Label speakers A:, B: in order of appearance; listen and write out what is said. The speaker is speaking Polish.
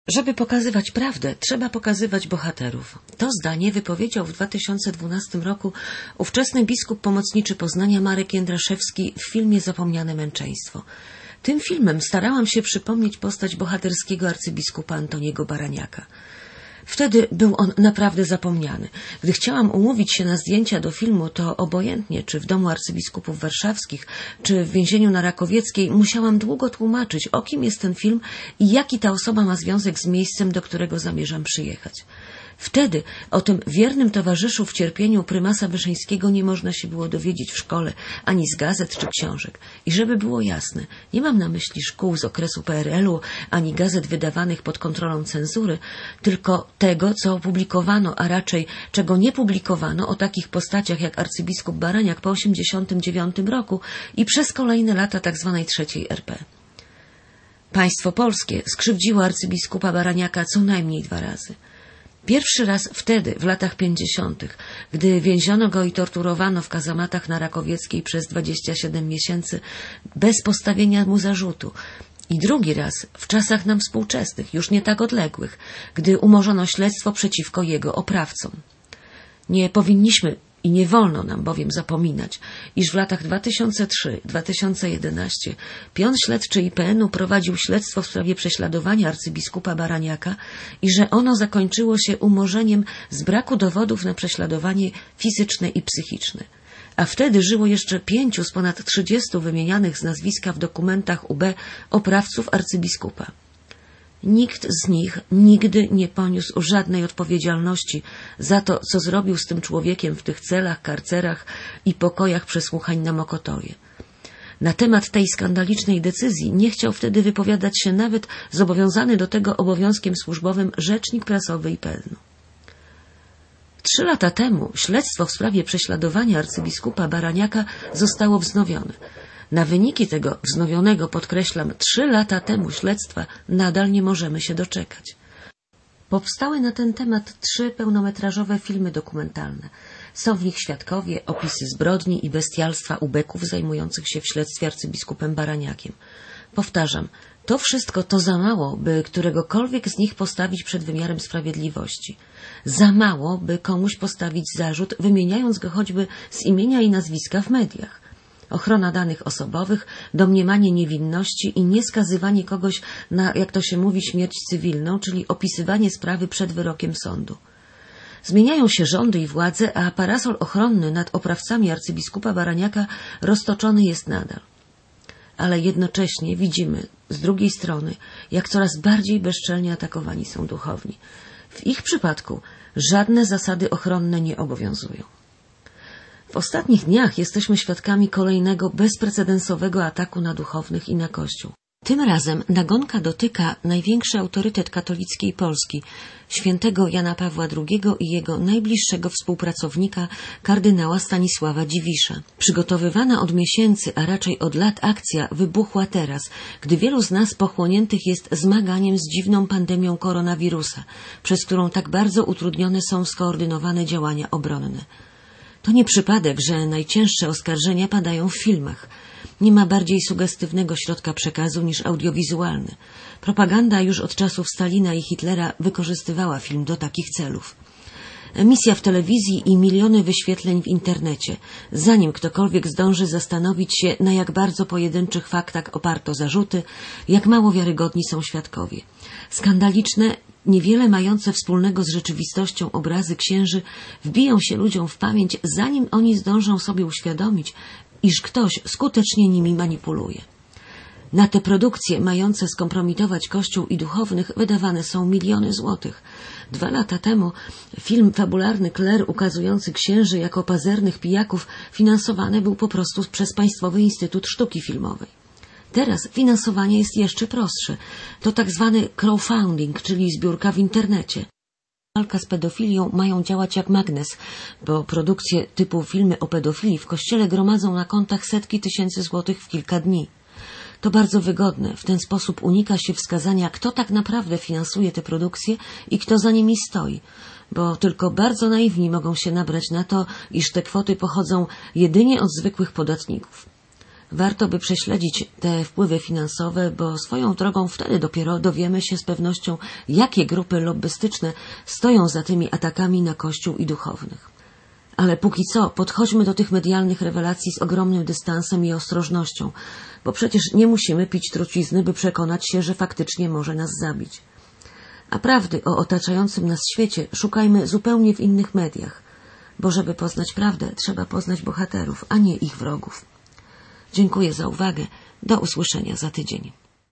A: Żeby pokazywać prawdę, trzeba pokazywać bohaterów. To zdanie wypowiedział w 2012 roku ówczesny biskup pomocniczy Poznania Marek Jędraszewski w filmie Zapomniane męczeństwo. Tym filmem starałam się przypomnieć postać bohaterskiego arcybiskupa Antoniego Baraniaka. Wtedy był on naprawdę zapomniany. Gdy chciałam umówić się na zdjęcia do filmu, to obojętnie, czy w Domu Arcybiskupów Warszawskich, czy w więzieniu na Rakowieckiej, musiałam długo tłumaczyć, o kim jest ten film i jaki ta osoba ma związek z miejscem, do którego zamierzam przyjechać. Wtedy o tym wiernym towarzyszu w cierpieniu prymasa Wyszyńskiego nie można się było dowiedzieć w szkole, ani z gazet czy książek. I żeby było jasne, nie mam na myśli szkół z okresu PRL-u, ani gazet wydawanych pod kontrolą cenzury, tylko tego, co opublikowano, a raczej czego nie publikowano o takich postaciach jak arcybiskup Baraniak po 1989 roku i przez kolejne lata tzw. III RP. Państwo polskie skrzywdziło arcybiskupa Baraniaka co najmniej 2 razy. Pierwszy raz wtedy, w latach 50., gdy więziono go i torturowano w kazamatach na Rakowieckiej przez 27 miesięcy bez postawienia mu zarzutu. I drugi raz w czasach nam współczesnych, już nie tak odległych, gdy umorzono śledztwo przeciwko jego oprawcom. Nie powinniśmy i nie wolno nam bowiem zapominać, iż w latach 2003-2011 pion śledczy IPN-u prowadził śledztwo w sprawie prześladowania arcybiskupa Baraniaka i że ono zakończyło się umorzeniem z braku dowodów na prześladowanie fizyczne i psychiczne. A wtedy żyło jeszcze 5 z ponad 30 wymienianych z nazwiska w dokumentach UB oprawców arcybiskupa. Nikt z nich nigdy nie poniósł żadnej odpowiedzialności za to, co zrobił z tym człowiekiem w tych celach, karcerach i pokojach przesłuchań na Mokotowie. Na temat tej skandalicznej decyzji nie chciał wtedy wypowiadać się nawet zobowiązany do tego obowiązkiem służbowym rzecznik prasowy IPN-u. 3 lata temu śledztwo w sprawie prześladowania arcybiskupa Baraniaka zostało wznowione. Na wyniki tego wznowionego, podkreślam, 3 lata temu śledztwa nadal nie możemy się doczekać. Powstały na ten temat 3 pełnometrażowe filmy dokumentalne. Są w nich świadkowie, opisy zbrodni i bestialstwa ubeków zajmujących się w śledztwie arcybiskupem Baraniakiem. Powtarzam, to wszystko to za mało, by któregokolwiek z nich postawić przed wymiarem sprawiedliwości. Za mało, by komuś postawić zarzut, wymieniając go choćby z imienia i nazwiska w mediach. Ochrona danych osobowych, domniemanie niewinności i nieskazywanie kogoś na, jak to się mówi, śmierć cywilną, czyli opisywanie sprawy przed wyrokiem sądu. Zmieniają się rządy i władze, a parasol ochronny nad oprawcami arcybiskupa Baraniaka roztoczony jest nadal. Ale jednocześnie widzimy z drugiej strony, jak coraz bardziej bezczelnie atakowani są duchowni. W ich przypadku żadne zasady ochronne nie obowiązują. W ostatnich dniach jesteśmy świadkami kolejnego bezprecedensowego ataku na duchownych i na Kościół. Tym razem nagonka dotyka największy autorytet katolickiej Polski, świętego Jana Pawła II i jego najbliższego współpracownika, kardynała Stanisława Dziwisza. Przygotowywana od miesięcy, a raczej od lat akcja wybuchła teraz, gdy wielu z nas pochłoniętych jest zmaganiem z dziwną pandemią koronawirusa, przez którą tak bardzo utrudnione są skoordynowane działania obronne. To nie przypadek, że najcięższe oskarżenia padają w filmach. Nie ma bardziej sugestywnego środka przekazu niż audiowizualny. Propaganda już od czasów Stalina i Hitlera wykorzystywała film do takich celów. Emisja w telewizji i miliony wyświetleń w internecie, zanim ktokolwiek zdąży zastanowić się, na jak bardzo pojedynczych faktach oparto zarzuty, jak mało wiarygodni są świadkowie. Skandaliczne, niewiele mające wspólnego z rzeczywistością obrazy księży wbiją się ludziom w pamięć, zanim oni zdążą sobie uświadomić, iż ktoś skutecznie nimi manipuluje. Na te produkcje mające skompromitować Kościół i duchownych wydawane są miliony złotych. 2 lata temu film fabularny Kler ukazujący księży jako pazernych pijaków finansowany był po prostu przez Państwowy Instytut Sztuki Filmowej. Teraz finansowanie jest jeszcze prostsze. To tak zwany crowdfunding, czyli zbiórka w internecie. Walka z pedofilią mają działać jak magnes, bo produkcje typu filmy o pedofilii w Kościele gromadzą na kontach setki tysięcy złotych w kilka dni. To bardzo wygodne. W ten sposób unika się wskazania, kto tak naprawdę finansuje te produkcje i kto za nimi stoi, bo tylko bardzo naiwni mogą się nabrać na to, iż te kwoty pochodzą jedynie od zwykłych podatników. Warto by prześledzić te wpływy finansowe, bo swoją drogą wtedy dopiero dowiemy się z pewnością, jakie grupy lobbystyczne stoją za tymi atakami na Kościół i duchownych. Ale póki co podchodźmy do tych medialnych rewelacji z ogromnym dystansem i ostrożnością, bo przecież nie musimy pić trucizny, by przekonać się, że faktycznie może nas zabić. A prawdy o otaczającym nas świecie szukajmy zupełnie w innych mediach, bo żeby poznać prawdę, trzeba poznać bohaterów, a nie ich wrogów. Dziękuję za uwagę. Do usłyszenia za tydzień.